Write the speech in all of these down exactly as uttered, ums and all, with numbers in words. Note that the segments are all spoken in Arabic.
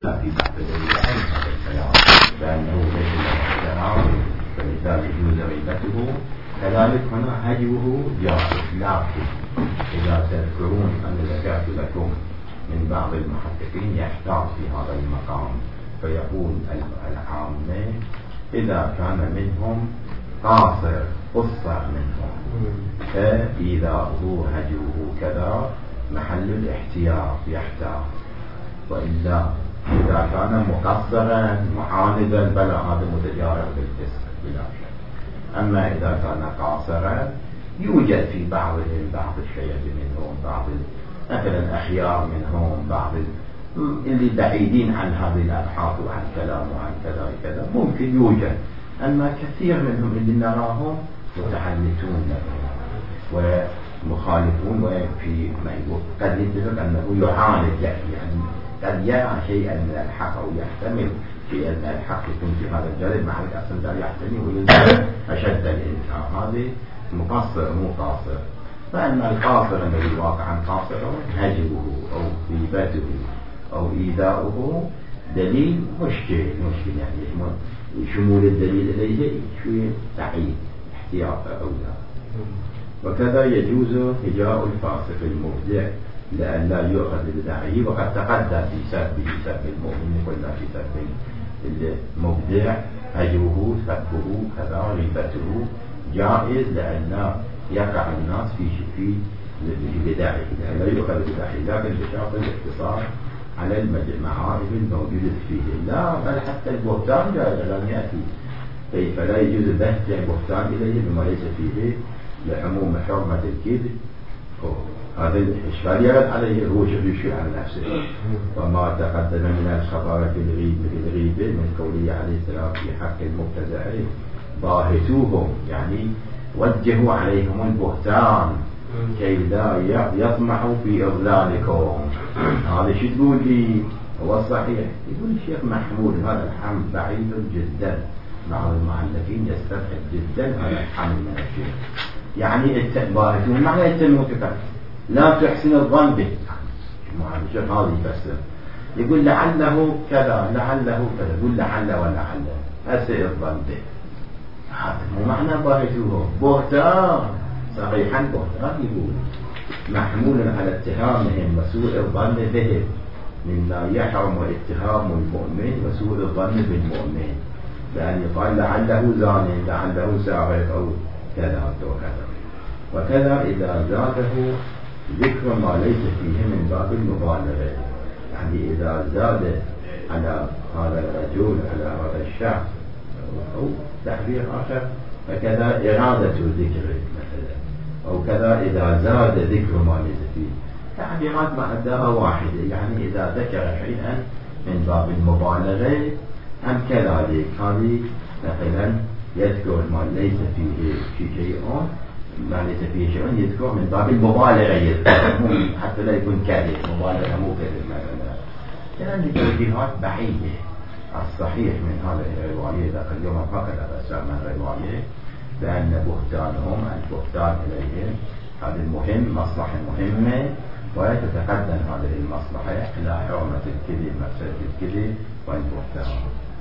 في بعض العلم هذا الكلام بأنه ليس له احترام فلذلك يجوز غيبته. كذلك هنا هجوه جائز، لكن إذا تذكرون أن ذكرت لكم من بعض المحققين يحتاط في هذا المقام فيقول العامة إذا كان منهم قاصر قصر منهم فإذا هو هجوه كذا محل الاحتياط يحتاط، وإلا إذا كان مقصرا معاندا فلا هذا متجارب بالفسق بلا شك. أما إذا كان قاصرا يوجد في بعضهم بعض الشيء منهم، بعض مثلا أخيار منهم، بعض اللي بعيدين عن هذه الأبحاث وعن كلام وعن كذا كذا ممكن يوجد، أما كثير منهم اللي نراهم متحنثون ومخالفون، وفي ما يقول قد يتفق أنه يعاند يعني قد يرى شيئا من الحق أو يحتمل شيئا من الحق يكون في هذا الجانب مع الأصل لا يحتمل ويلزم أشد الإنكار. هذه مقصر مو قاصر. فأما القاصر الذي واقعا قاصر هجوه أو غيبته أو إيذاؤه دليل مشكل مشكل يعني شمول الدليل إليه شوية تعيين احتياط أو لا. وكذا يجوز هجاء الفاسق المبدع لأن لا يؤخذ بدعه، وقد تقدم في سبه سب المؤمن كلها في سب المبدع هجوه سبه كذا غيبته جائز لأن لا يقع الناس في في بدعه لا يؤخذ بدعه، لكن بشرط الاقتصار على المعارف الموجودة فيه. لا بل حتى البهتان جائز لم يأتي كيف لا يجوز بحث البهتان إليه بما ليس فيه لعموم حرمة الكذب. هذا الإشكال يرد عليه هو شبيش عن نفسه. وما تقدم من الخبر في الغيبة في الغيبة من قوله عليه السلام في حق المبتدع باهتوهم يعني وجهوا عليهم البهتان كي لا يطمحوا في إضلالكم. هذا شو تقول لي؟ هو الصحيح يقول الشيخ محمود هذا الحمل بعيد جدا، بعض المعلقين يستبعد جدا هذا الحمل من الشيخ. يعني التباهتون معنى التنوتك لا تحسن الظن به. الشيخ هذا يفسر يقول لعله كذا لعله كذا، يقول لعل ولعل أسئ الظن به. هذا مو معنى باهتوه بهتان صحيحا بهتان يقول محمول على اتهامهم وسوء الظن به مما يحرم اتهام المؤمن وسوء الظن بالمؤمن، لأن يقال لعله زاني لعله سارق أو كذا وكذا. وكذا إذا زاده ذكر ما ليس فيه من باب المبالغة، يعني إذا زاد على هذا الرجل على هذا الشخص أو تعبير آخر فكذا إرادة ذكر مثلا، أو كذا إذا زاد ذكر ما ليس فيه تعبيرات معناها واحدة، يعني إذا ذكر شيئا من باب المبالغة أم كذلك هذه مثلا يذكر ما ليس فيه شيء ما ليس فيه شيء يذكر من باب المبالغة يذكر حتى لا يكون كاذب، مبالغة مو كذب مثلا. كان التوجيهات بعيدة. الصحيح من هذه الرواية ذاك اليوم فقط أفسر من الرواية بأن بهتانهم البهتان إليهم هذا المهم مصلحة مهمة وتتقدم هذه المصلحة إلى حرمة الكذب مفسدة الكذب والبهتان.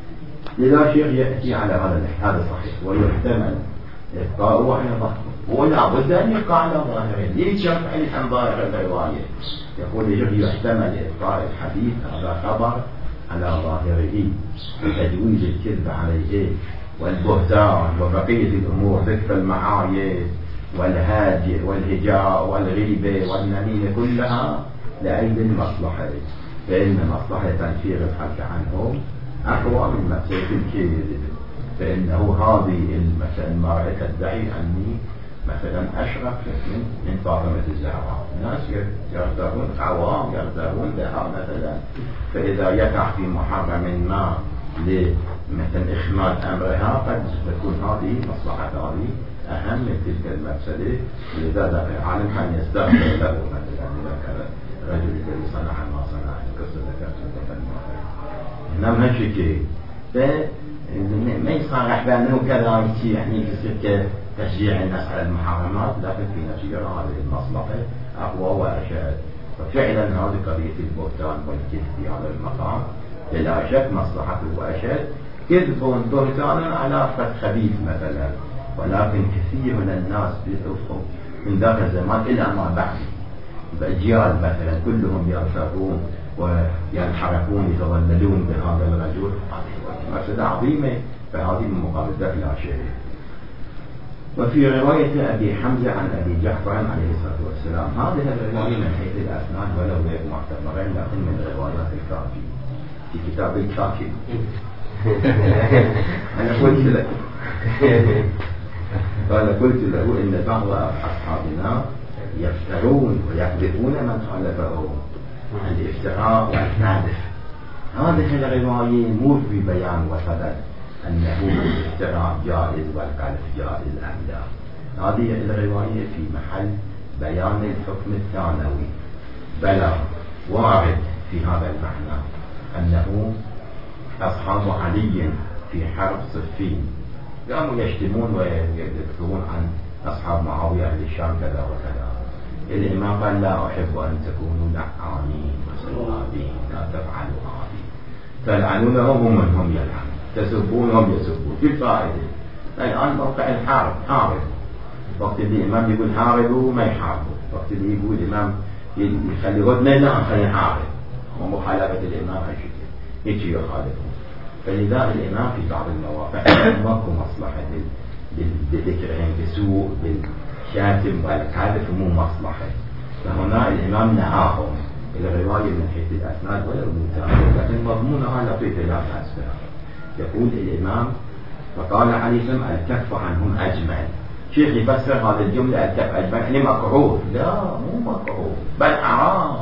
لذا شيخ يأتي على هذا هذا صحيح ويحتمل إبقاؤه على ظاهره، ولا بد أن يبقى على ظاهره. ليش يفعل عن ظاهر الرواية؟ يقول يحتمل إبقاء الحديث هذا خبر على ظاهره وتجويز الكذب عليه والبهتان وبقية الأمور ذكر المعايب والهاج والهجاء والغيبة والنميمة كلها لأجل المصلحة، فإن مصلحة تنفير الحق عنهم أقوى من مفسدة الكذب. فإنه هذه مثلا المرأة تدعي أني مثلا أشرف من من فاطمة الزهراء، الناس يرتبون عوام يرتبون بها مثلا، فإذا يقع في محرم ما لمثلا إخماد أمرها قد تكون هذه مصلحة هذه أهم من تلك المفسدة. لذا العالم أن يستغفر له مثلا إذا كان رجل الذي صنع ما صنع قصة ذكرت إنما هالشيء ما يصرح بأنه كذا يعني يصير تشجيع الناس على المحرمات، لكن في نفس هذه المصلحة أقوى وأشد. ففعلا هذه قضية البهتان والكذب في هذا المقام لا شك مصلحته أشد. كذب بهتانا على فت خبيث مثلا، ولكن كثير من الناس من ذاك الزمان إلى ما بعد بأجيال مثلا كلهم يرتقون وينحرفون يتظللون بهذا الرجل. هذه مفسدة عظيمة، فهذه من مقابل ذلك لا شيء. وفي رواية أبي حمزة عن أبي جعفر عليه الصلاة والسلام، هذه الرواية من حيث الأسناد ولو غير معتبرين لكن من روايات الكافي في كتاب الكافي. أنا قلت له قال قلت له إن بعض أصحابنا يفترون ويكذبون من خالفهم، الافتراء والكذب. هذه الرواية مو في بيان وثبت أنه الافتراء جائز والكذب جائز أم لا. هذه الرواية في محل بيان الحكم الثانوي. بلى وارد في هذا المعنى أنه أصحاب علي في حرب صفين قاموا يشتمون ويذكرون عن أصحاب معاوية أهل الشام كذا وكذا. الإمام قال لا أحب أن تكونوا لعانين وسوابين، لا تفعلوا هذه، تلعنونهم ومن هم يلعن، تسبونهم يسبون. في فائدة الآن موقع الحارب حارب، وقت اللي الإمام يقول حاربوا ما يحاربوا، وقت اللي يقول الإمام يخلي غدنا لا خلي نحارب، ومخالفة الإمام يجي يخالفه. فلذا الإمام في بعض المواقع ماكو مصلحة بالذكرهم بسوء بالشاتم والكذب، مو مصلحة، فهنا الإمام نهاهم. الرواية من حيث الأسناد ولا المتابعة لكن مضمونها لطيف لا بأس بها. يقول الإمام فقال عليهم الكف عنهم أجمل. شيخ يفسر هذه الجملة الكف أجمل يعني مكروه، لا مو مكروه بل حرام.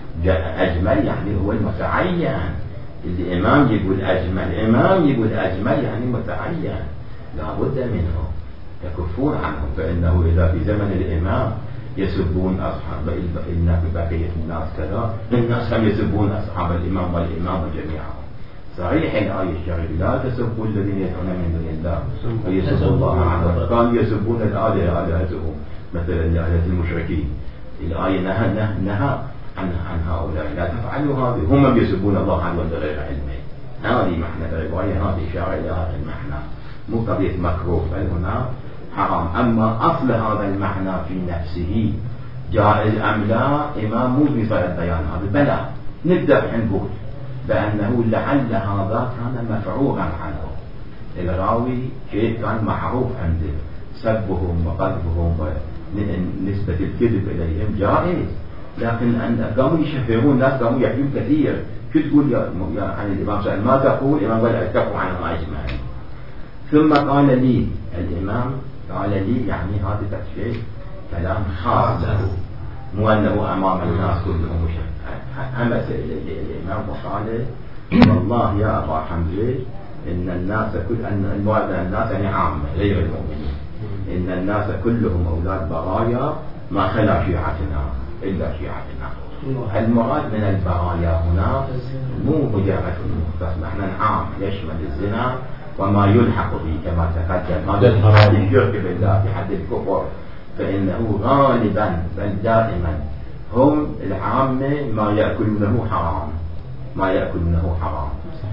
أجمل يعني هو المتعين. الإمام يقول أجمل، الإمام يقول أجمل يعني متعين لا بد منه، يكفون عنهم. فإنه إذا في زمن الإمام يسبون أصحاب بقية الناس كذا، الناس هم يسبون أصحاب الإمام والإمام جميعا. صحيح الآية الشرعية لا تسبوا الذين يدعون من دون الله ويسبوا الله عنهم، كانوا يسبون الآلهة آلهتهم مثلا آلهة المشركين. الآية نهى نهى, نهى عن عن هؤلاء لا تفعلوا هذه، هم يسبون الله عنهم بغير علمه. هذه معنى الرواية، هذه إشارة إلى هذا المعنى، مو قضية مكروه بل هنا حرام. أما أصل هذا المعنى في نفسه جائز أم لا، إمام مو بصدد بيان هذا، بلى نقدر نقول بأنه لعل هذا كان مفروغا عنه. الراوي شيء كان معروف عنده، سبهم وقذفهم ونسبة الكذب إليهم جائز، لكن أن قاموا يشهرون الناس، قاموا يحكون كثير. شو تقول يا عن الإمام سأل ما تقول؟ الإمام قال اتقوا عنهم أجمعين. ثم قال لي الإمام قال لي يعني هذا شيء كلام خاص له، مو أنه أمام الناس كلهم مشهد. همس الإمام وقال والله يا أبا حمزة إن الناس كل أن المراد الناس يعني عامة غير المؤمنين، إن الناس كلهم أولاد برايا ما خلا شيعتنا إلا شيعتنا. المراد من البرايا هنا مو مجرد مختص، نحن عام يشمل الزنا وما يلحق به كما تقدم، هذا الشرك بالله في حد الكفر، فإنه غالبا بل دائما هم العامة ما يأكلونه حرام، ما يأكلونه حرام.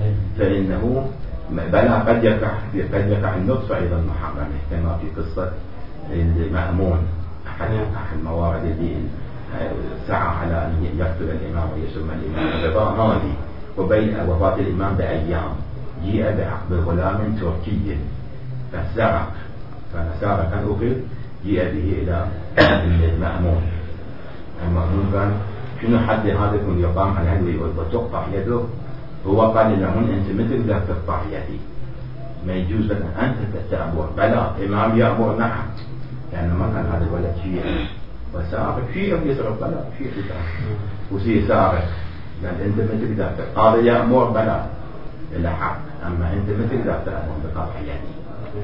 فإنه بلا قد يقع قد يقع النطفة أيضا محرمة كما في قصة المأمون أحد أحد الموارد اللي سعى على أن يقتل الإمام ويسمى الإمام الرضا هذه، وبين وفاة الإمام بأيام جيء بغلام تركي فسرق، فسرق كان أخذ جيء به إلى المأمون. المأمون قال شنو حد هذا يكون يقام على هذه وتقطع يده؟ هو قال لهم أنت مثل ذا تقطع يدي، ما يجوز لك أنت تأمر. بلى إمام يأمر نعم، لأن ما كان هذا الولد شيء وسارق شيء يسرق، بلى شيء يسرق وشيء سارق، قال أنت مثل ذا هذا يأمر بلى إلى حق، أما أنت مثل ذا تأمر بقطع يدي.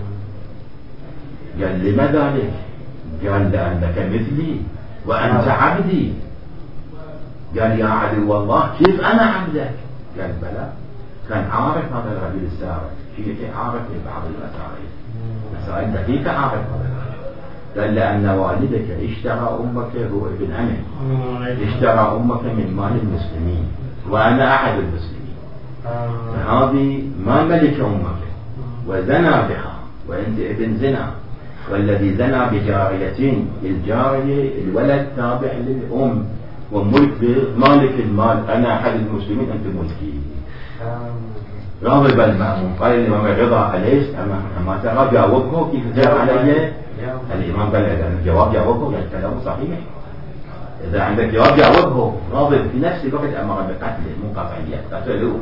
قال لما ذلك؟ قال لأنك مثلي وأنت عبدي. قال يا عدو الله كيف أنا عبدك؟ قال بلى، كان عارف هذا الرجل السارق، شيء عارف في بعض المسائل، مسائل دقيقة عارف هذا الرجل. قال لأن والدك اشترى أمك، هو ابن عمه، اشترى أمك من مال المسلمين وأنا أحد المسلمين، هذه ما ملك أمك وزنى بها وأنت ابن زنا، والذي زنى بجاريتين، الجارية الولد تابع للأم وملك مالك المال، أنا أحد المسلمين أنت ملكي. غضب المأمون قال الإمام الرضا أليس أما ترى جاوبه كيف جاء علي؟ الإمام قال إذا الجواب جاوبه يعني كلامه صحيح، إذا عندك جواب جاوبه. غاضب في نفس الوقت أمر بقتل مو قطعية، قتلوه.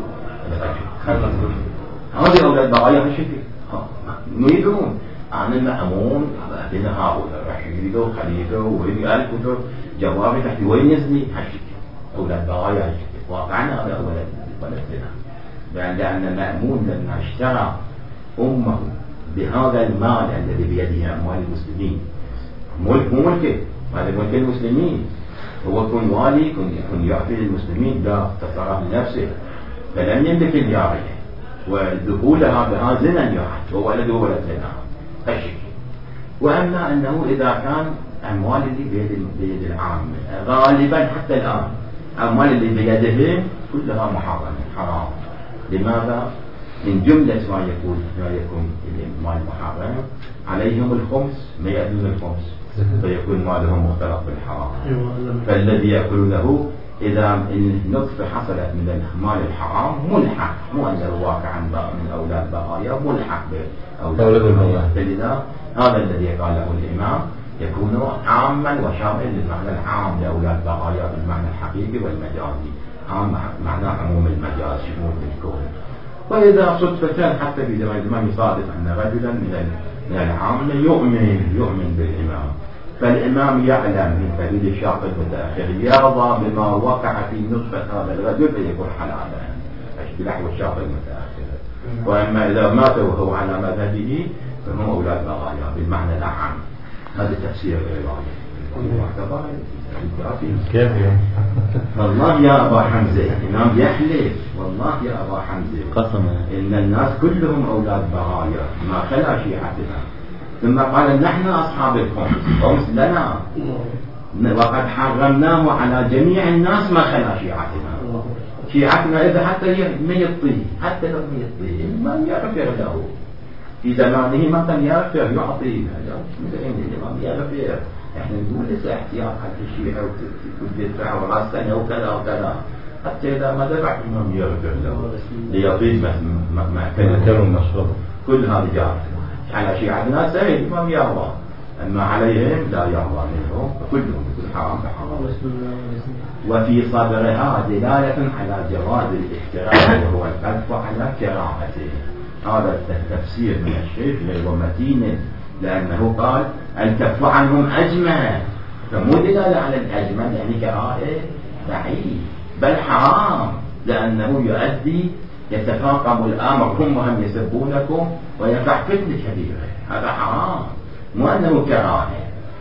هذه أولاد بغايا بالشكل نريدون عن المأمون بين هؤلاء رشيد وخليفة وآل كتب جواب تحت وين يزني هالشكل أولاد بغايا هالشكل. واقعنا هذا أولاد ولد زنا، لأن المأمون لما اشترى أمه بهذا المال الذي بيده أموال المسلمين، ملك مو ملكه، هذا ملك المسلمين، هو كن والي كن يعطي للمسلمين، لا تصرف لنفسه فلم يملك الجارية ودخولها بها زنا يعد وولده ولد زنا هالشكل. وأما أنه إذا كان أموال اللي بيد, بيد العام غالبا حتى الآن أموال اللي بيدهم كلها محرمة حرام. لماذا؟ من جملة ما يكون ما يكون المال محرم عليهم الخمس، ما يأذون الخمس فيكون مالهم مختلط بالحرام. فالذي يأكلونه إذا النطفة حصلت من المال الحرام ملحق، مو أنه واقعا من أولاد بغايا، ملحق بأولاد بغايا. فلذا هذا الذي قاله الإمام يكون عاما وشامل للمعنى العام لأولاد بغايا بالمعنى الحقيقي والمجازي. عام معناه عموم المجاز شمول الكون. وإذا صدفة حتى في زمان الإمام يصادف أن رجلا من العامة يؤمن يؤمن بالإمام، فالإمام يعلم من قبيل الشرط المتأخر يرضى بما وقع في نطفة هذا الرجل فيكون حلالا بلحو الشرط المتأخر. وأما إذا مات وهو على مذهبه فهم أولاد بغايا بالمعنى الأعم. هذا تفسير الرواية. كيف والله يا أبا حمزة الإمام يحلف والله يا أبا حمزة قسم إن الناس كلهم أولاد بغايا ما خلا شيعتنا. ثم قال نحن أصحاب الخمس، خمس لنا وقد حرمناه على جميع الناس ما خلا شيعتنا. شيعتنا إذا حتى ما يطيه حتى لو ما يطيه ما يغفر له في زمانه ما كان يغفر يعطي الإمام يغفر. احنا نقول لسه احتياط على الشيعة وتدفع وراس سنة وكذا وكذا حتى إذا ما دفع الإمام يغفر له ليطيب ما كان مشروع. كل هذه جارة على شيعتنا سيد الإمام يرضى، أما عليهم لا يرضى منهم كلهم كل حرام بحرام. وفي صدرها دلالة على جواز الاحترام وهو القذف على كراهته. هذا التفسير من الشيخ غير متين لأنه قال الكف عنهم أجمل، فمو دلالة على الأجمل يعني كراهة بعيد بل حرام، لأنه يؤدي يتفاقم الأمر هم هم يسبونكم ويقع فتنة كبيرة. هذا حرام مو أنه كراهة.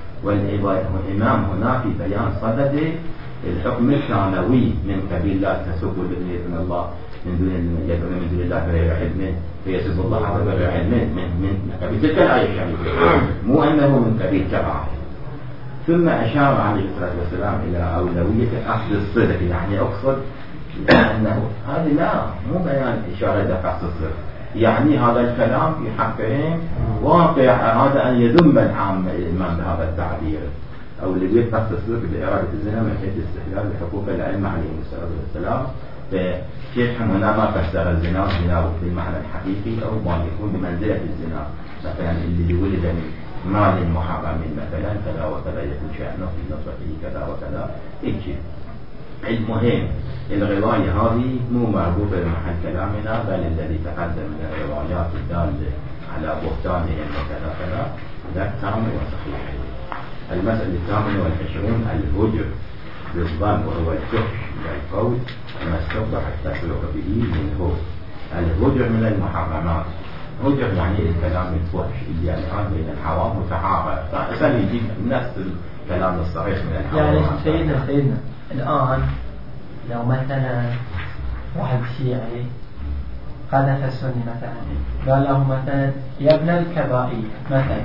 والإمام هنا في بيان صدده الحكم الثانوي من قبيل لا تسبوا بنية الله من دون يدعون من دون الله غير علم فيسب الله على غير علم من من قبيل تلك الآية الشريفة، مو أنه من قبيل كراهة. ثم أشار عليه الصلاة والسلام إلى أولوية أخذ الصدق، يعني أقصد أنه هذه لا مو بيان إشارة إلى أخذ الصدق، يعني هذا الكلام في حقهم واقع أراد أن يذم العامة الإمام بهذا التعبير أو اللي بيفتح تصديق بإرادة الزنا من حيث استحلال بحقوق الأئمة عليهم الصلاة والسلام. فكيف هنا ما فسر الزنا زنا بالمعنى الحقيقي أو ما يكون بمنزلة الزنا، مثلا اللي ولد من مال محرم مثلا كذا وكذا يكون شأنه في نصرته كذا وكذا إيش. المهم الرواية هذه مو مربوطة بمحل كلامنا، بل الذي تقدم من الروايات الدالة على بهتانهم وكذا كذا ذاك كامل وصحيح. المسألة الثامنة والعشرون الهجر بالظن وهو الفحش للقول ما استوضح التفرق به منه. الهجر من المحرمات، هجر يعني الكلام الفحش اللي الآن بين الحرام والحرام، فأسأل يجيب نفس الكلام الصريح من الحرام. يعني سيدنا سيدنا الآن لو مثلا واحد شيعي قذف السني مثلا قال له مثلا يا ابن الكبائية مثلا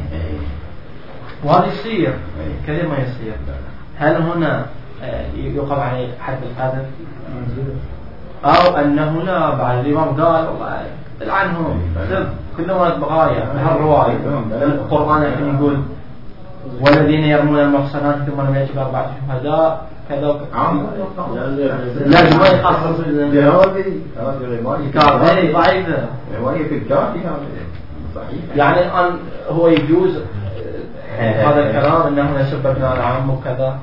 وهذا يصير كذا ما يصير، هل هنا يقام عليه حد القذف؟ أو أنه لا بعد الإمام قال والله العنهم كلهم ولد بغاية هالرواية القرآن الحين يقول والذين يرمون المحصنات ثم لم يأتوا بأربعة شهداء كذا لازم ما يخصص هذه هذه رواية كافية ضعيفة رواية في الكافية صحيح. يعني الآن هو يجوز هذا الكلام أنه يسب ابناء العم وكذا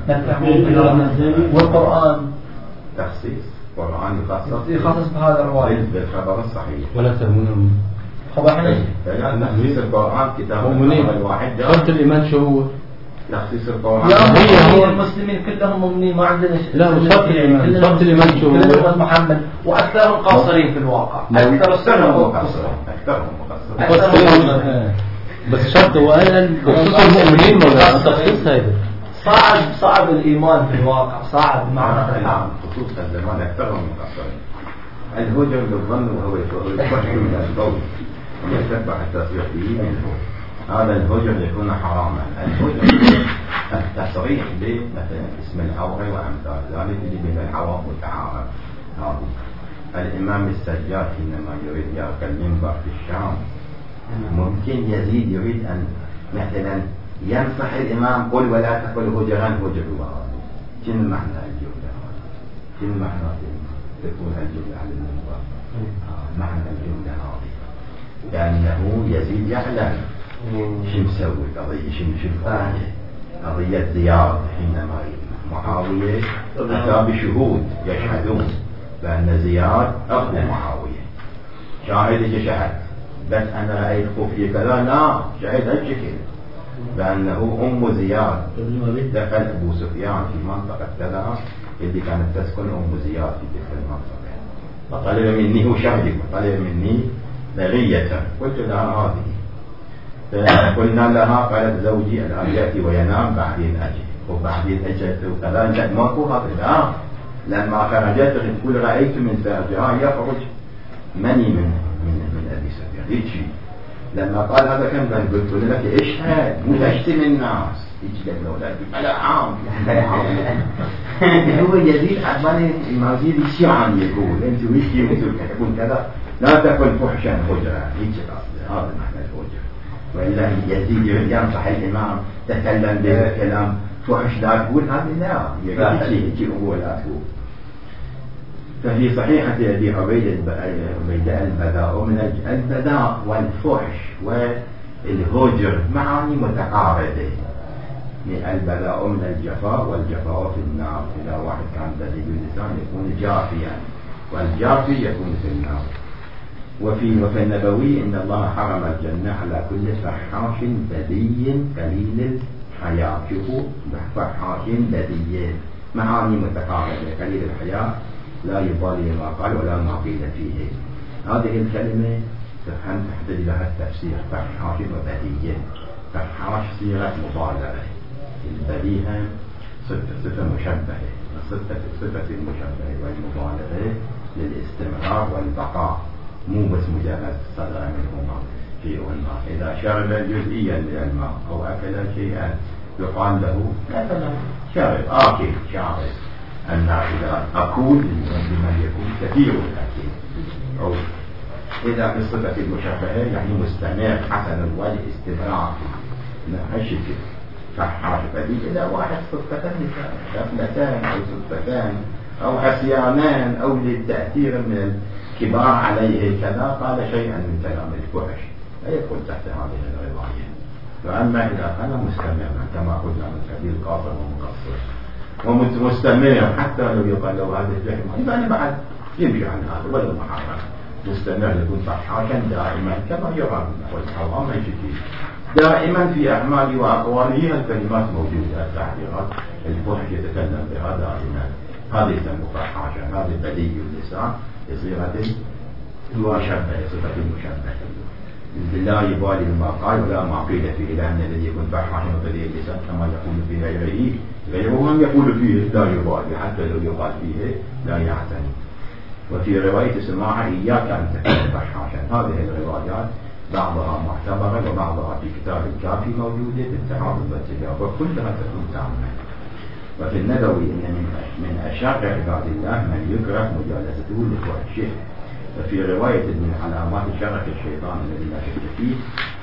والقرآن تخصيص القرآن يخصص يخصص بهذا الرواية بالخبر الصحيح ولا تهمون خبر حنيف يعني تخصيص القرآن كتاب الواحد شرط الإيمان شو هو تخصيص القرآن يا هو المسلمين كلهم مؤمنين ما عندنا لا شرط الإيمان شرط الإيمان شو هو محمد وأكثرهم قاصرين في الواقع أكثر السنة مقصرين أكثرهم مقصرين بس شرط هو قال بخصوص المؤمنين ولا تخصيص هذا صعب صعب الإيمان في الواقع صعب معنى نعم خصوص الزمان أكثرهم مقصرين الهجر بالظن وهو الفحش من القول ويتبع التصريح به منه هذا الهجر يكون حراما الهجر التصريح به مثلا اسم العورة وأمثال ذلك اللي بين الحرام والتعارض هذا الإمام السجاد حينما يريد يرقى المنبر في الشام ممكن يزيد يريد أن مثلا ينصح الإمام قل ولا تقل هجرا هجروا شنو معنى الجملة شنو معنى تكون الجملة على المنبر معنى الجملة هذه لأنه يزيد يعلم شو مسوي قضية شو شو قضية زياد حينما معاوية أتى بشهود يشهدون بأن زياد أخو معاوية شاهد شهد بس أنا رأيت خفي كذا لا شهد هالشكل بأنه أم زياد دخل أبو سفيان في منطقة كذا اللي كانت تسكن أم زياد في تلك المنطقة فطلب مني هو شهدك وطلب مني بغية قلت لها هذه فقلنا لها قالت زوجي الآن يأتي وينام بعدين أجي وبعدين أجت وكذا لا ماكو هذا لما خرجت تقول رأيت من ساعتها يخرج مني من من من أبي سفيان هيك شيء لما قال هذا كان قلت لك اشهد مو تشتم الناس هيك قال له لا لا عام هو يزيد عباني المزيد شيء عم يقول انت ويشي وانتم تحبون كذا لا تكن فحشا هجرا هيك هذا معنى الهجر وإلا يزيد ينصح الإمام تكلم بكلام فحش لا تقول هذا لا يقول شيء هو لا تقول ففي صحيحة أبي عبيد البذاء من البذاء والفحش والهجر معاني متقاربة البذاء من الجفاء والجفاء في النار إذا واحد كان بذيء اللسان يكون جافيا والجافي يكون في النار وفي وفي النبوي إن الله حرم الجنة على كل فحاش بذي قليل الحياة شوفوا فحاش بذي معاني متقاربة قليل الحياة لا يبالي ما قال ولا ما قيل فيه هذه الكلمة تفهم تحتاج لها التفسير فحاش وبذي فحاش صيغة مبالغة البذيئة صفة مشبهة صفة صفة المشبهة والمبالغة للاستمرار والبقاء مو بس مجرد صدر منهما شيء الماء إذا شرب جزئيا من الماء أو أكل شيئا يقال له مثلا شرب آكل شارب أما إذا أكل لمن يكون كثير الأكل أو إذا في الصفة المشبهة يعني مستمر حسن الوجه استمرار هالشكل فحاش فدي إذا واحد صفتان شفلتان أو صفتان أو عصيانان أو للتأثير من الكبار عليه كذا قال شيئا من كلام الفحش لا يدخل تحت هذه الرواية وأما إذا كان مستمرا كما قلنا من كثير قاصر ومقصر ومستمر حتى لو يقال له هذا الفهم إذا بعد يمشي عن هذا ولا محرم مستمر يكون فحاشا دائما كما يرى والحرام ما يشكي دائما في أعماله وأقواله الكلمات موجودة التعبيرات الفحش يتكلم بها دائما هذه يسمى فحاشا هذه بديع اللسان بصيغة المشبه صفة المشبه لا يبالي ما قال ولا ما قيل فيه لأن الذي يكون فحاشا وبديع اللسان كما يقول في غيره غيرهم يقول فيه لا يبالي حتى لو يقال فيه لا يعتني وفي رواية سماعة إياك أن تكون فحاشا هذه الروايات بعضها معتبرة وبعضها في كتاب الكافي موجودة بالتعارض والتجارب وكلها تكون تامة وفي النبوي إن من من أشر عباد الله من يكره مجالسته لفحشه. وفي رواية من علامات شرك الشيطان الذي لا شك فيه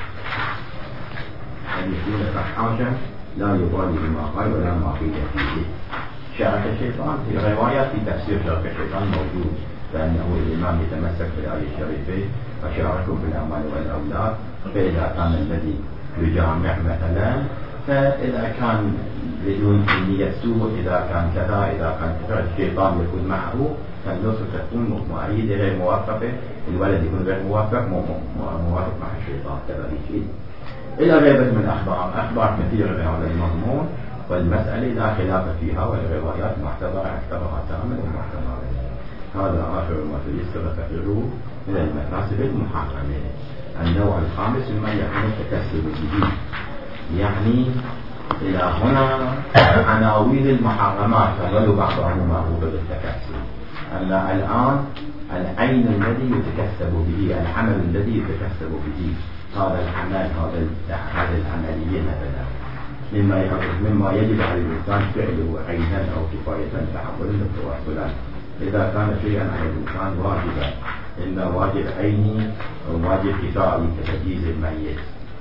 أن يكون فحاشا لا يبالي بما قال ولا ما قيل فيه. شرك الشيطان في روايات في تفسير شرك الشيطان موجود، فإنه الإمام يتمسك بالآية الشريفة وشاركوا في الأموال والأولاد، فإذا كان الذي يجامع مثلا فإذا كان بدون نية سوء، إذا كان كذا إذا كان كذا الشيطان يكون معه، فالنص تكون مؤيدة غير موافقة، الولد يكون غير موافق موافق مع الشيطان كذلك شيء. إلى غيبة من أخبار أخبار كثيرة بهذا المضمون، والمسألة لا خلاف فيها، والروايات معتبرة أكثرها تامة ومعتبرة. هذا آخر ما تيسر فقهه من المكاسب المحرمة. النوع الخامس مما يكون التكسب به، يعني إلى هنا عناوين المحرمات فغلوا بعضهم معروف بالتكسب. أن الآن العين الذي يتكسب به، العمل الذي يتكسب به، هذا العمل هذا هذه العملية مثلا مما مما يجب على الإنسان فعله عينا أو كفاية تحملا وتواصلا. إذا كان شيئا على الإنسان واجبا، إما واجب عيني أو واجب كفائي كتجهيز الميت،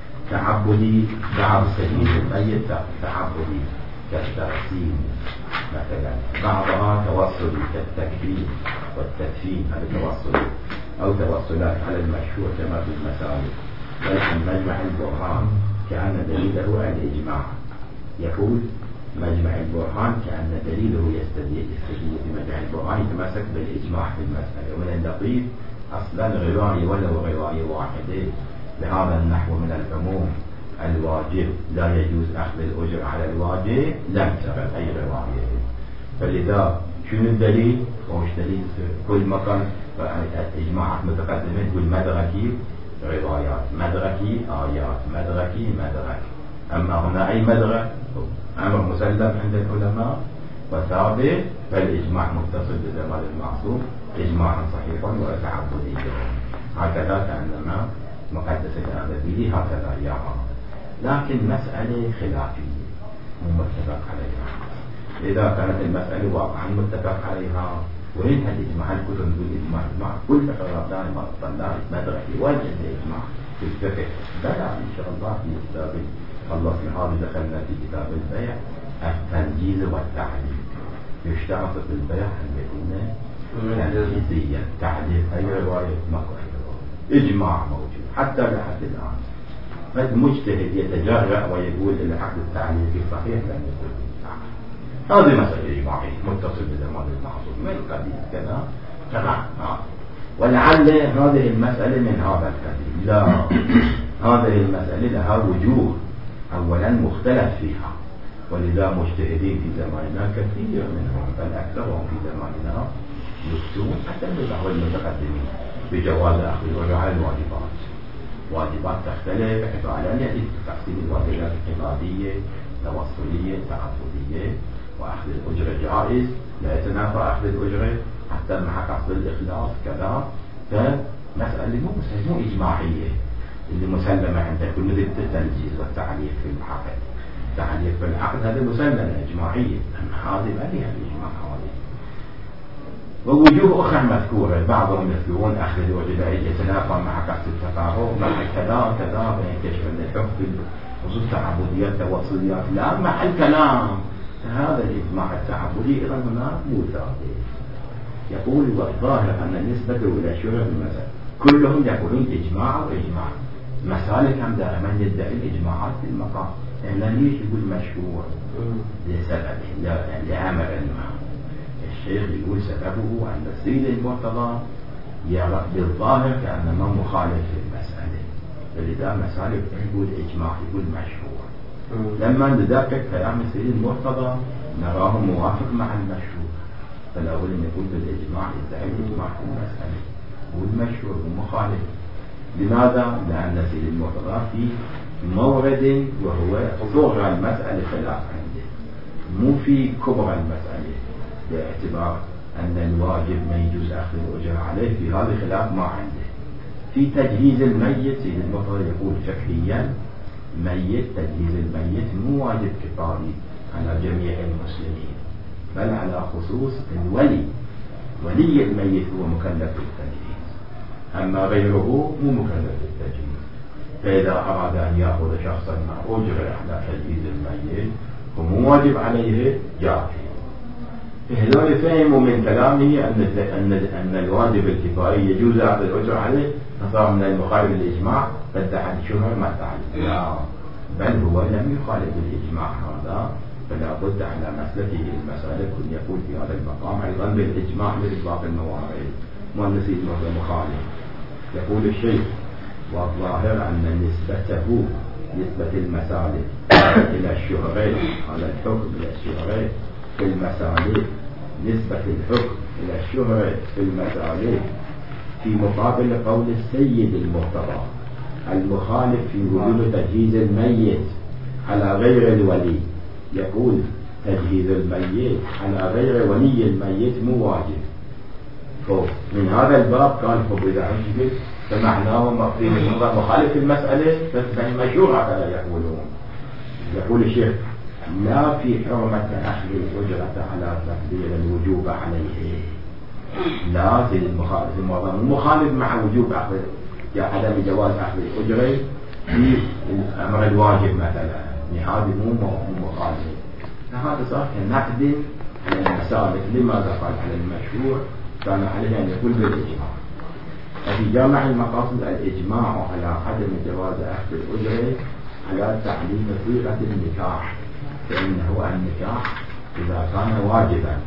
تعبدي بعض تجهيز الميت تعبدي كالتغسيل مثلا، بعضها توصلي كالتكفين والتدفين هذا توصلي، أو توصلات على المشهور كما في المسالك. ولكن مجمع البرهان كأن دليله الإجماع، يقول مجمع البرهان كأن دليله يستدل في مجمع البرهان يتمسك بالإجماع في المسألة. ومن اللطيف أصلا رواية ولو رواية واحدة بهذا النحو من العموم الواجب لا يجوز أخذ الأجر على الواجب لم ترد أي رواية. فلذا شنو الدليل؟ وش دليل كل مكان إجماعات متقدمة تقول مدركي روايات، مدركي آيات، مدركي مدرك. أما هنا أي مدرك أمر مسلم عند العلماء وثابت، فالإجماع متصل بزمان المعصوم إجماعا صحيحا وتعبدي. هكذا كأنما مقدس الأبدي هكذا يرى. لكن مسألة خلافية مو متفق عليها. إذا كانت المسألة واقعا متفق عليها وين الإجماع؟ الكتب تقول إجماع إجماع كل فرقان ما طلع مدركي وجه الإجماع في الفقه. بلى إن شاء الله في كتاب الله في هذا دخلنا في كتاب البيع التنجيز والتعليل. يشترط في البيع أن يكون تنجيزيا، تعليل أي رواية ماكو أي رواية، إجماع موجود حتى لحد الآن. فالمجتهد يتجرأ ويقول إن حق التعليل في صحيح لم يكن صحيح. هذه مسألة إجماعية متصل بزمان المعصوم ما يقدم كذا تمام. ولعل هذه المسألة من هذا القبيل. لا، هذه المسألة لها وجوه أولا مختلف فيها، ولذا مجتهدين في زماننا كثير منهم بل أكثرهم في زماننا يفتون حتى بالنحو المتقدمين بجواز أخذ الأجر على الواجبات. واجبات تختلف بحيث على أن يأتي تقسيم الواجبات عبادية توصلية تعبدية، وأخذ الأجر جائز لا يتنافى أخذ الأجر حتى مع قصد الإخلاص كذا. فمسألة مو مو إجماعية اللي مسلمة عند كل مثل التنجيز والتعليق في العقد. التعليق في العقد هذا مسلمة إجماعية، أما هذه ما فيها الإجماع هذه. ووجوه أخرى مذكورة، بعضهم يذكرون أخذ الأجر يتنافى مع قصد التفاهم مع كذا كذا بين كشف الحب خصوص التعبديات التوصليات. لا، مع الكلام هذا الإجماع التعبدي إذا هنا مو ثابت. يقول والظاهر أن النسبة إلى شرع المسألة كلهم يقولون إجماع وإجماع. مسالك هم دائما يدعي الإجماعات في المقام، إن ليش يقول مشهور لسبب لأمر ما. الشيخ يقول سببه أن السيد المرتضى يرى بالظاهر كأنما مخالف في المسألة، فلذا مسالك يقول إجماع يقول مشهور. لما ندقق كلام السيد المرتضى نراه موافق مع المشهور، فالأول أن يكون بالإجماع يدعي الإجماع في المسألة والمشهور ومخالف. لماذا؟ لأن السيد المرتضى في مورد وهو صغر المسألة خلاف عنده، مو في كبر المسألة، باعتبار أن الواجب ما يجوز أخذ الأجر عليه في هذا خلاف ما عنده. في تجهيز الميت سيد المرتضى يقول فقهيا ميت تجهيز الميت مو واجب كفائي على جميع المسلمين، بل على خصوص الولي. ولي الميت هو مكلف بالتجهيز، أما غيره مو مكلف بالتجهيز. فإذا أراد أن يأخذ شخصا ما أجر على تجهيز الميت ومو واجب عليه جاء فيه. هذول فهموا من كلامه أن أن أن الواجب الكفائي يجوز أخذ الأجر عليه، فصار من المخالف للإجماع فادعى الشهر ما ادعى. لا، بل هو لم يخالف الإجماع هذا، فلا بد على مسلكه المسالك أن يقول في هذا المقام أيضا بالإجماع لإطلاق الموارد ونسيب المخالف. يقول الشيخ: والظاهر أن نسبته نسبة المسالك إلى الشهرين، على الحكم إلى الشهرين في المسالك، نسبة الحكم إلى الشهرين في المسالك في مقابل قول السيد المرتضى المخالف في وجوب تجهيز الميت على غير الولي. يقول تجهيز الميت على غير ولي الميت مو واجب. من هذا الباب قال حب إذا عجبت فمعناه مقصود النظر مخالف في المسألة فالمشهور هكذا يقولون. يقول الشيخ: لا في حرمة أخذ الأجرة على تقدير الوجوب عليه. لا في المخالف المخالف مع وجوب أخذ عدم جواز أخذ الأجرة في الأمر الواجب مثلا، هذا مو مخالف. هذا صار كنقد على المسالك. لماذا قال على المشهور؟ كان عليه أن يقول بالإجماع. ففي جامع المقاصد الإجماع على عدم جواز أخذ الأجرة على تعليم صيغة النكاح، فإنه النكاح إذا كان واجبا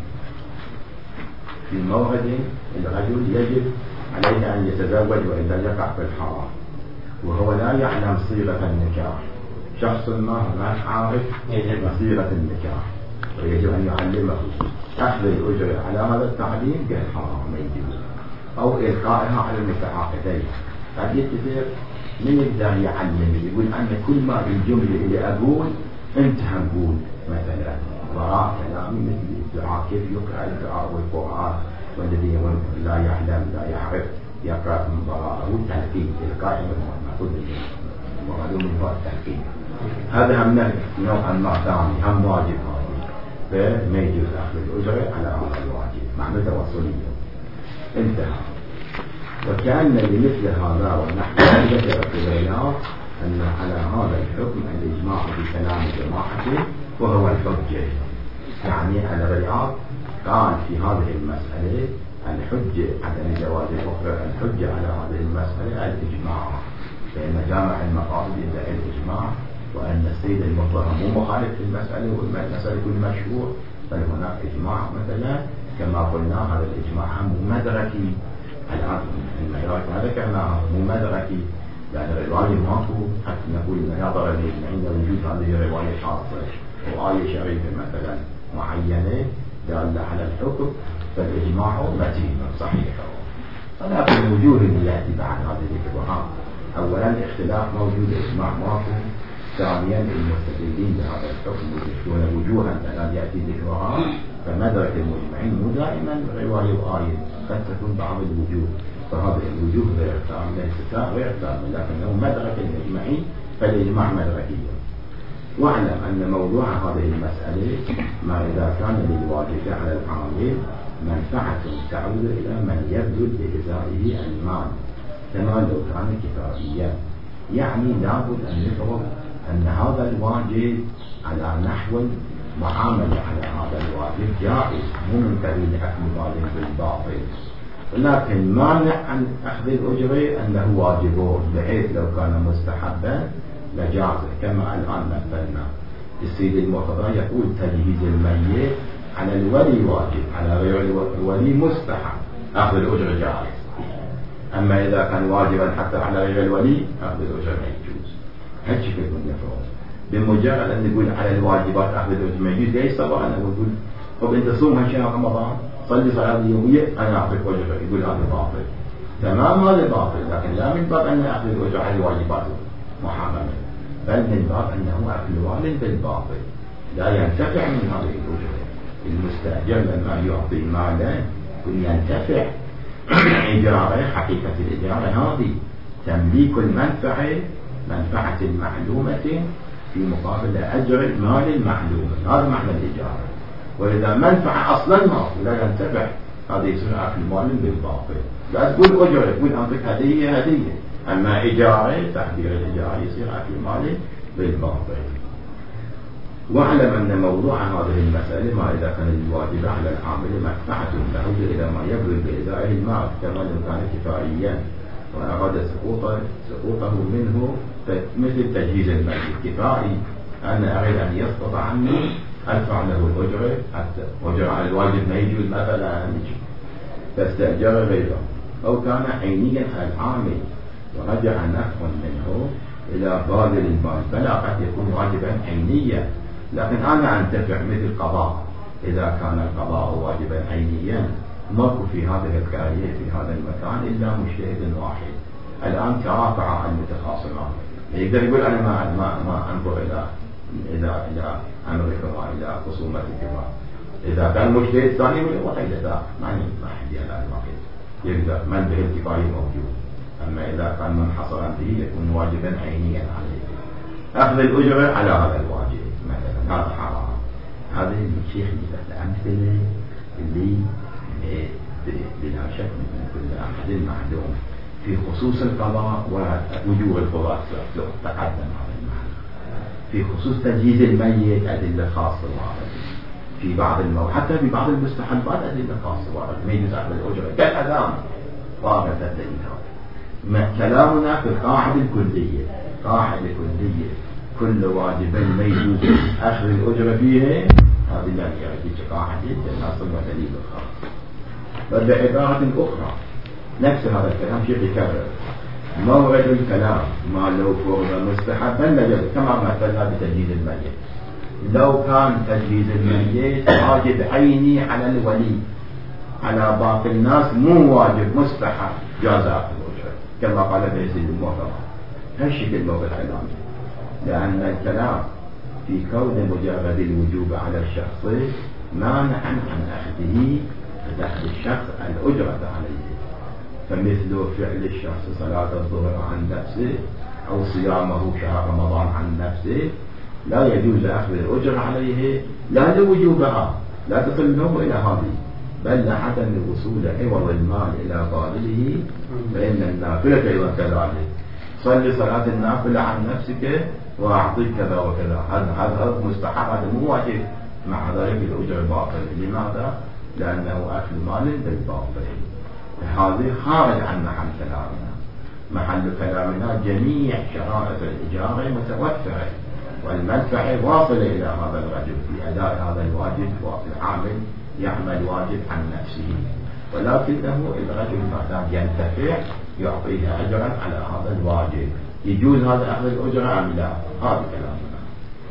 في موعد الرجل يجب عليه أن يتزوج وإلا يقع في الحرام، وهو لا يعلم صيغة النكاح. شخص ما ما عارف صيغة النكاح ويجب أن يعلمه. أخذ الأجرة على هذا التعليم بالحرام ما يجوز، أو إلقائها على المتعاقدين. قد يتصير من يقدر يعلم يقول أن كل ما الجملة اللي أقول أنت هنقول مثلا وراء كلامي مثل الدعاء، كيف يقرأ الدعاء والقرآن والذي لا يعلم لا يعرف يقرأ من وراءه التلقين. إلقاء المفروض المراد من هو التلقين. هذا هم نوعا ما ثاني، هم واجب هذا، فما يجوز أخذ الأجرة على هذا الواجب مع متوصلية. انتهى. وكان لمثل هذا ونحن ذكر الخلاف أن على هذا الحكم الإجماع بكلام جماعته وهو الحجة. يعني الرياض قال في هذه المسألة الحجة عدم جواز الأخرى، الحجة على هذه المسألة الإجماع، فإن جامع المقاصد يدعي الإجماع، وأن السيد المطلق مو مخالف في المسألة والمسألة يكون مشهور، بل هناك إجماع مثلا كما قلنا. هذا الإجماع مو مدركي. الآن المدرك ما ذكرناها مو مدركي، يعني الرواية ماكو حتى نقول إن نظر عند وجود هذه الرواية خاصة أو آية شريفة مثلا معينة دالة على الحكم، فالإجماع متين صحيح. ولكن وجوه يأتي بعد هذه الإجماع: أولا اختلاف موجود، إجماع ماكو. ثانيا المستدلين بهذا الحكم يذكرون وجوها الآن يأتي ذكرها، فمدرك المجمعين مو دائما رواية وآية، قد تكون بعض الوجوه، فهذه الوجوه غير تامة، ليست غير تامة، لكنه مدرك المجمعين فالإجماع مدركي. واعلم أن موضوع هذه المسألة ما إذا كان للواجب على العامل منفعة تعود إلى من يبذل بإجزائه المال كما لو كان كفائيا. يعني لابد أن نفرض أن هذا الواجب على نحو معاملة على هذا الواجب جائز، مو من قبيل أخذ مال بالباطل، ولكن مانع عن أخذ الأجرة أنه واجب، بحيث لو كان مستحبا لجاز. كما الآن مثلنا السيد المرتضى يقول تجهيز الميت على الولي واجب، على غير الولي مستحب، أخذ الأجرة جائز. أما إذا كان واجبا حتى على غير الولي أخذ الأجرة ما يجوز. هذا شكل من يفرض بمجرد أن نقول على الواجبات أخذ الأجرة ما يجوز. ليس طبعا أنا أقول طب أنت صوم هالشهر رمضان صلي صلاة يومية أنا أعطيك أجرة، يقول هذا باطل. تمام هذا باطل، لكن لا من باب أن أخذ الأجرة على الواجبات محرمة، بل من باب أنه أخذ الوالد بالباطل لا ينتفع من هذه الأجرة. المستأجر لما يعطي مالا ينتفع إجارة. حقيقة الإجارة هذه تمليك المنفعة، منفعة معلومة في مقابل أجر المال المعلوم. هذا معنى الإجارة. وإذا منفعة أصلا ما لا ينتفع هذا يصير أكل مال بالباطل. لا تقول أجرة، تقول أنطيك هدية هدية. أما إجارة تحضير الإجارة يصير أكل مال بالباطل. واعلم أن موضوع هذه المسألة ما إذا كان الواجب على العامل منفعة له إلى ما يبذل بإداء المال كما لو كان كفائيا وأراد سقوطه سقوطه منه مثل تجهيز المال الكفائي. أنا أريد أن يسقط عني أدفع له الأجرة حتى أجر على الواجب ما يجوز مثلا فاستأجر غيره، أو كان عينيا على العامل ورجع نفع منه إلى باذل المال، فلا قد يكون واجبا عينيا لكن أنا أنتفع مثل قضاء. إذا كان القضاء واجبا عينيا ماكو في هذه القرية في هذا المكان إلا مجتهد واحد. الآن ترافع المتخاصمان، يقدر يقول أنا ما ما ما أنظر إلى إلى إلى أمركم وإلى خصومتكم. إذا كان مجتهد ثاني يقول وحيد ذا ما ما حد على الواقع يقدر من به الكفاية موجود. أما إذا كان منحصرا به يكون واجبا عينيا عليه. أخذ الأجرة على هذا الواجب مثلا هذا حرام. هذا الشيخ الأمثلة اللي بلا شك من كل أحد معلوم في خصوص القضاء ووجوه القضاء تقدم هذا المعنى. في خصوص تجهيز الميت أدلة خاصة واردة في بعض المو حتى في بعض المستحبات أدلة خاصة واردة ما يجوز أخذ الأجرة كالأذان واردة الدليل. كلامنا في القاعدة الكلية قاعدة كلية كل واجب ما يجوز أخذ الأجرة فيه هذه لا يعطيك قاعدة الأصل ودليل الخاص. بل بعبارة أخرى نفس هذا الكلام شيء يكرر موعد الكلام ما لو فرض مستحبا لجد كما مثلنا بتجهيز الميت. لو كان تجهيز الميت واجب عيني على الولي على باقي الناس مو واجب مستحب جاز أخذ الأجرة كما قال بيزيد الموفق. هالشكل موضع الكلام لأن الكلام في كون مجرد الوجوب على الشخص مانعا عن أخذه أخذ الشخص الأجرة عليه. فمثل فعل الشخص صلاة الظهر عن نفسه أو صيامه شهر رمضان عن نفسه لا يجوز أخذ الأجرة عليه لا لوجوبها لا تصل له إلى هذه بل لعدم وصول عوض المال إلى قابله. فإن النافلة أيضا كذلك صلي صلاة النافلة عن نفسك وأعطيك كذا وكذا هذا هذا مستحب هذا مو واجب مع ذلك الأجر باطل. لماذا؟ لأنه أكل مال بالباطل. هذه خارج عن محل كلامنا. محل كلامنا جميع شرائط الإجارة متوفرة والمنفعة واصلة إلى هذا الرجل في أداء هذا الواجب والعامل يعمل واجب عن نفسه ولكنه الرجل ما ينتفع يعطيه أجرا على هذا الواجب. يجوز هذا أخذ الأجرة أم لا؟ هذا كلامنا.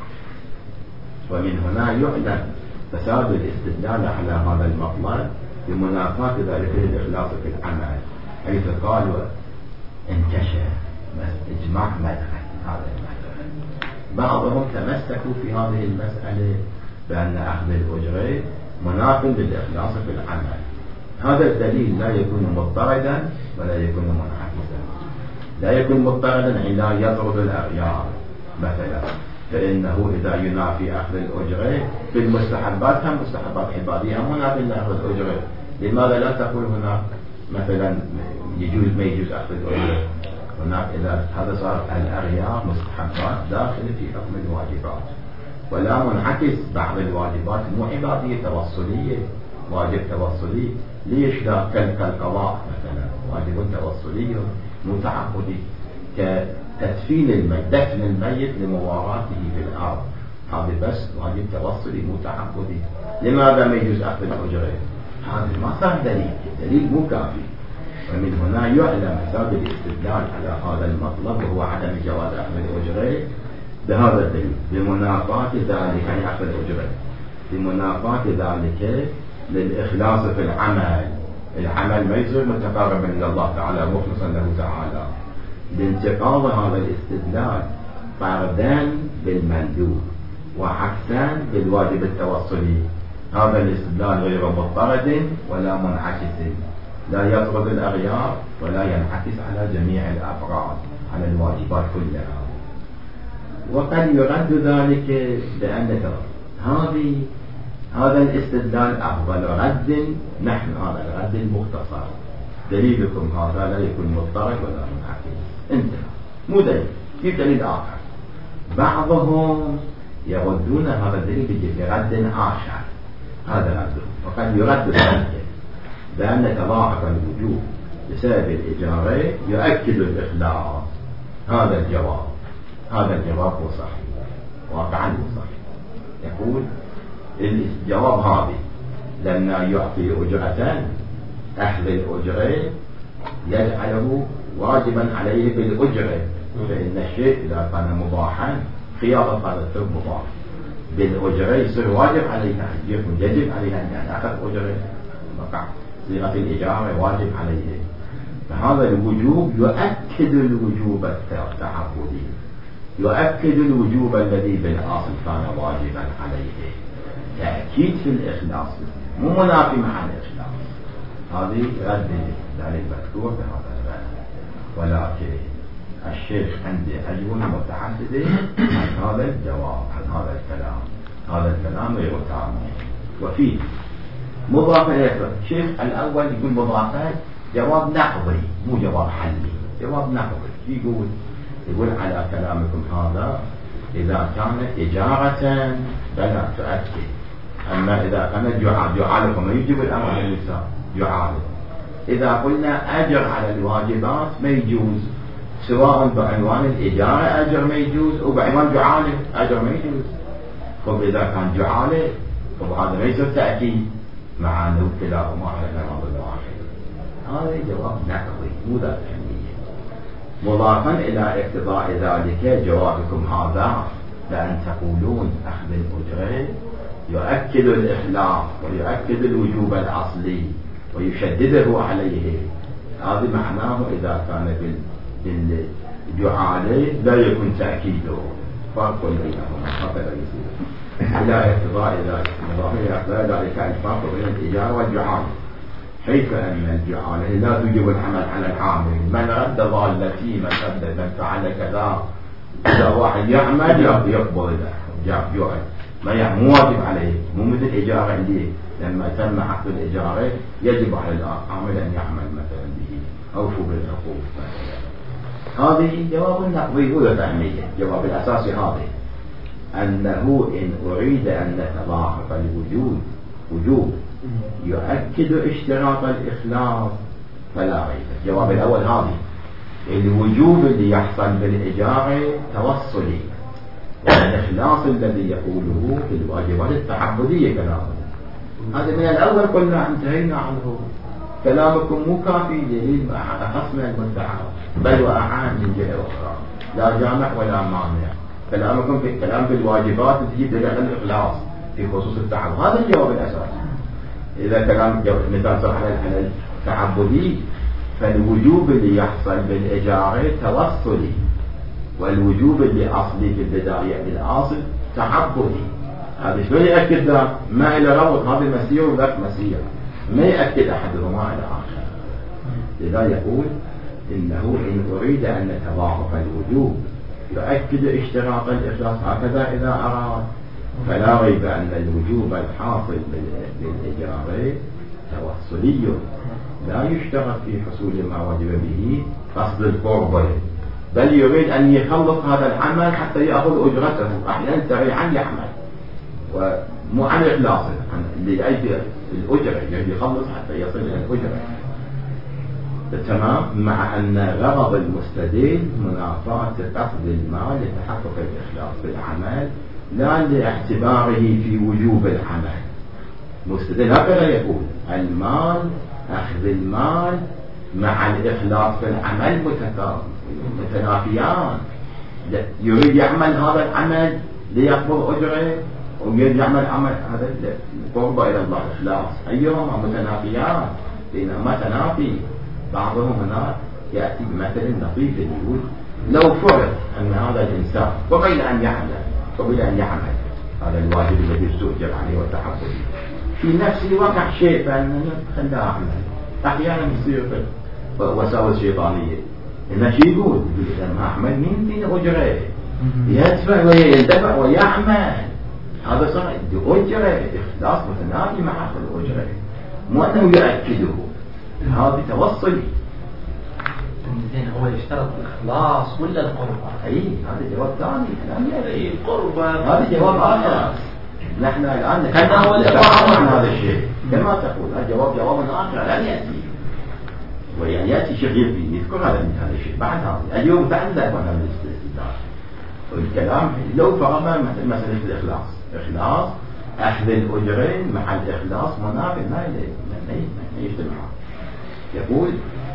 ومن هنا يعلن فساد الاستدلال على هذا المطلب بمنافاة ذلك الإخلاص في العمل حيث قالوا انكشف إجماع مدخل هذا المدخل. بعضهم تمسكوا في هذه المسألة بأن أخذ الأجرة مناف للإخلاص في العمل. هذا الدليل لا يكون مضطردا ولا يكون منعكسا. لا يكون مضطردا إلى يطرد الأغيار مثلا فإنه إذا ينافي أخذ الأجرة في المستحبات هم مستحبات عبادية منافي لأخذ الأجرة. لماذا لا تقول هناك مثلا يجوز ما يجوز أخذ الأجرة؟ هناك إذا هذا صار الأغيار مستحبات داخل في حكم الواجبات ولا منعكس. بعض الواجبات مو عبادية توصلية واجب توصلي. ليش لا كالقضاء مثلا واجب توصلي مو تعبدي كتدفين الميت دفن الميت لمواراته في الأرض هذا بس واجب توصلي مو تعبدي. لماذا ما يجوز أخذ الأجرة؟ هذا ما صار دليل دليل مو كافي. ومن هنا يعلم فساد الاستدلال على هذا المطلب وهو عدم جواز أخذ الأجرة بهذا الدليل بمنافاة ذلك يعني أخذ الأجرة بمنافاة ذلك للإخلاص في العمل. العمل ما يصير متقربا إلى الله تعالى مخلصا له تعالى لانتقاض هذا الاستدلال فردان بالمندوب وعكسان بالواجب التوصلي. هذا الاستدلال غير مضطرد ولا منعكس لا يطرد الأغيار ولا ينعكس على جميع الأفراد على الواجبات كلها. وقد يرد ذلك بأن هذه هذا الاستدلال أفضل رد. نحن هذا الرد المختصر، دليلكم هذا لا يكون مضطرد ولا منعكس، انتهى، مو دليل، في دليل آخر. بعضهم يردون هذا الدليل في رد آخر، هذا رد. وقد يرد ذلك بأن تضاعف الوجوب بسبب الإجارة يؤكد الإخلاص. هذا الجواب، هذا الجواب هو صحيح، واقعا هو صحيح. يقول الجواب هذا لأن يعطي أجرة، أخذ الأجرة يجعله واجبا عليه بالأجرة، فإن الشيء إذا كان مباحا خيار هذا الثوب مباح بالأجرة يصير واجب عليها، يكون يجب عليها أن أخذ أجرة، وقع صيغة الإجارة واجب عليه. فهذا الوجوب يؤكد الوجوب التعبدي، يؤكد الوجوب الذي بالأصل كان واجبا عليه، تأكيد في الإخلاص، مو منافي مع الإخلاص. هذه رد ذلك المذكور بهذا الباب. ولكن الشيخ عندي أجوبة متعددة عن هذا الجواب، عن هذا الكلام. هذا الكلام غير تام وفيه مضافة إليه. الشيخ الأول يقول مضافة جواب نحوي مو جواب حلي، جواب نحوي. يقول يقول على كلامكم هذا إذا كانت إجارة فلا تؤكد، أما إذا كانت جعالكم يجب الأمر للنساء جعاله. إذا قلنا أجر على الواجبات ما يجوز، سواء بعنوان الإجارة أجر ما يجوز وبعنوان جعاله أجر ما يجوز. طب إذا كان جعاله طب هذا ليس تأكيد مع أنه كلاهما على نمط الواحد. هذا جواب نحوي مو ذات علمية. مضافا إلى اقتضاء ذلك جوابكم هذا بأن تقولون أخذ الأجرة يؤكد الإخلاص ويؤكد الوجوب الأصلي ويشدده عليه. هذا معناه إذا كان بالجعالة لا يكون تأكيده، فرق بينهما هكذا يصير. إلى اقتضاء ذلك مضافا إلى اقتضاء ذلك الفرق بين الإجارة والجعالة، حيث أن الجعالة لا توجب العمل على العامل. من رد ضالتي من رد من فعل كذا، إذا واحد يعمل يقبض له جعل ما مو واجب عليه، مو مثل الإجارة اللي لما تم عقد الإجارة يجب على العامل أن يعمل مثلا به أوفوا بالحقوق مثلا. هذه جواب نقضي هو فهمية. جواب الأساسي هذا أنه إن أريد أن نتضاعف الوجود وجوب يؤكد اشتراط الإخلاص فلا ريب. الجواب الأول هذا الوجوب اللي يحصل بالإجارة توصلي، والإخلاص الذي يقوله في الواجبات التعبدية كلامه. هذا من الأول قلنا انتهينا عنه. كلامكم مو كافي دليل أخص من المدعى بل وأعان من جهة أخرى، لا جامع ولا مانع. كلامكم في الكلام بالواجبات تجيب دليل الإخلاص في خصوص التعبد. هذا الجواب الأساسي. إذا كلام مثال صح على التعبدي فالوجوب اللي يحصل بالإجارة توصلي، والوجوب اللي أصلي في البداية بالأصل تعبدي. هذا شو يأكد ذلك؟ ما إلى ربط، هذا مسير وذاك مسير، ما يأكد أحدهما على آخر. لذا يقول إنه إن أريد أن نتضاعف الوجوب يؤكد اشتراط الإخلاص هكذا إذا أراد، فلا ريب أن الوجوب الحاصل بالإجارة توصلي، لا يشترط في حصول ما وجب به قصد القرب، بل يريد أن يخلص هذا العمل حتى يأخذ أجرته. أحيانا سريعا يعمل ومو عن إخلاص لأجل الأجرة، يعني يخلص حتى يصل إلى الأجرة. تمام. مع أن غرض المستدل منافاة قصد المال لتحقق الإخلاص في العمل لا لاعتباره في وجوب العمل. مستدل هكذا يقول المال أخذ المال مع الإخلاص في العمل متنافيان. يريد يعمل هذا العمل ليقبض أجره ويريد يعمل عمل هذا القرب إلى الله إخلاص، أيهما متنافيان بينهما تنافي. بعضهم هنا يأتي بمثل لطيف يقول لو فرض أن هذا الإنسان قبل أن يعمل قبل أن يعمل هذا الواجب الذي يستؤجر عليه وتعبده في نفسه وقع شيء فأنه خلاه أعمل. أحيانا يصير وساوس شيطانية إنه شيء يقول لما أعمل مين فينا أجره يدفع ويدفع ويعمل. هذا صح أجرة إخلاص متنافي مع أخذ الأجرة، مو أنه يؤكده. هذا توصل. زين هو يشترط الإخلاص ولا القربة؟ أي هذا جواب ثاني. أي القربة هذا جواب آخر. نحن الآن كان هو نتفاهم عن هذا الشيء كما تقول. هذا جواب جواب آخر لن يأتي، ويعني يأتي شغير فيه يذكر هذا من هذا الشيء بعد هذا. اليوم بعد لا يكون هذا الاستدلال والكلام. لو فرضنا مثل مسألة الإخلاص، إخلاص أخذ الأجرين مع الإخلاص منافي ما يجتمع. يقول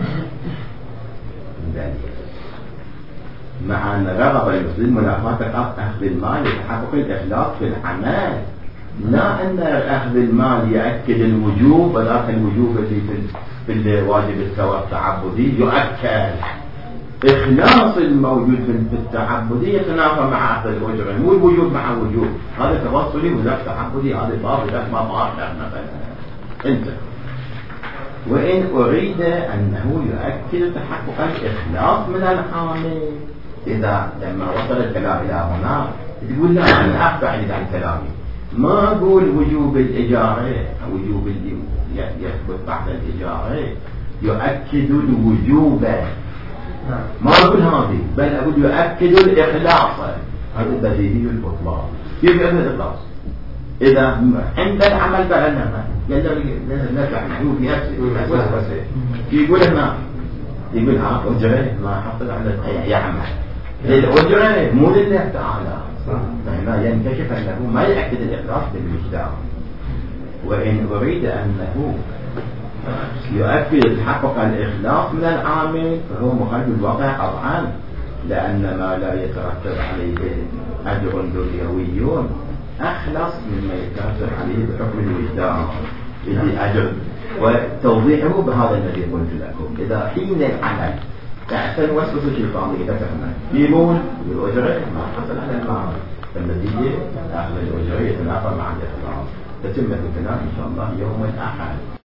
مع أن رغب المسلم منافاة أخذ المال لتحقق الإخلاص في العمل، لا أن أخذ المال يؤكد الوجوب، وذاك الوجوب الذي في الواجب الثواب التعبدي يؤكد. إخلاص الموجود في التعبدي يتنافى مع أخذ الأجر، مو الوجوب مع الوجوب. هذا توصلي وذاك تعبدي، هذا باطل ذاك ما باطل مثلا. انت وإن أريد أنه يؤكد تحقق الإخلاص من العامل. إذا لما وصل الكلام إلى هنا تقول لا أنا أبعد عن كلامي، ما أقول وجوب الإجارة أو وجوب اللي يثبت بعد الإجارة يؤكد الوجوب، ما أقول هذه، بل أقول يؤكد الإخلاص. هذا بديهي البطلان. كيف يؤكد الإخلاص؟ إذا عند العمل فعلنا لا تعمل في نفسه يقول ما يقول ها أجره ما حصل على يعمل للأجره مو لله تعالى. فهنا ينكشف أنه ما يؤكد الإخلاص بالوجدان. وإن أريد أنه يؤكد تحقق الإخلاص من العامل فهو مخالف الواقع قطعا، لأن ما لا يترتب عليه أجر دنيوي أخلص مما يترتب عليه بحكم الوجدان الذي أجر. وتوضيحه بهذا الذي قلت لكم. إذا حين العمل تحسن وسوس الشيطان يتفهم يقول بالأجر ما حصل على المعنى، فالنتيجة أخذ الأجر يتنافى مع الإخلاص. تتم الكلام إن شاء الله يوم الأحد.